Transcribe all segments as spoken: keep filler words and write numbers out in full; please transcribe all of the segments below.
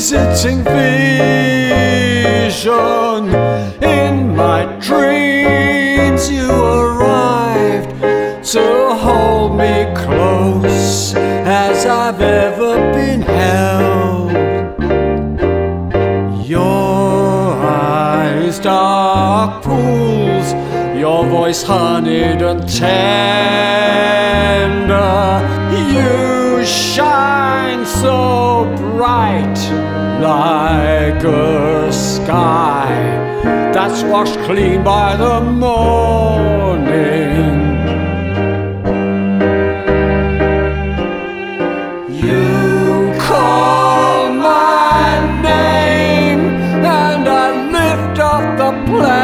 visiting vision. In my dreams you arrived to hold me close as I've ever been held. Your eyes dark pools, your voice honeyed and tender. You shine so bright like a sky that's washed clean by the morning. You call my name and I lift up the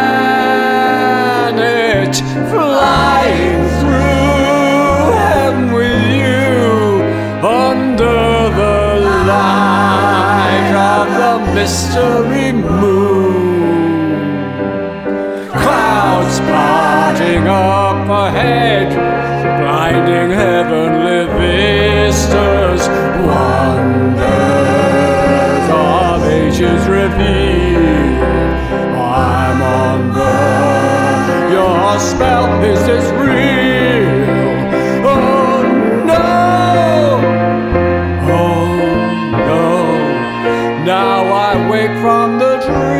planet, flying through heaven with you under the light of the mystery moon. Clouds parting up ahead, blinding heavenly vistas, wonders of ages revealed. I'm under your spell, is this real? Oh no, oh no, now I wake from the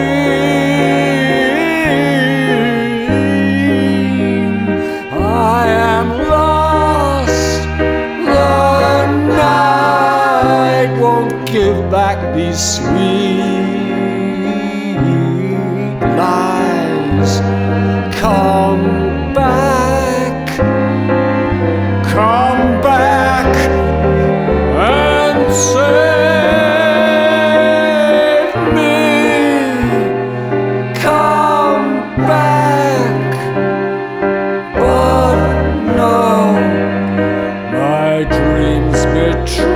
dream. I am lost, the night won't give back these sweet lies. Come back, come back and save me. Come back, but no, my dreams betray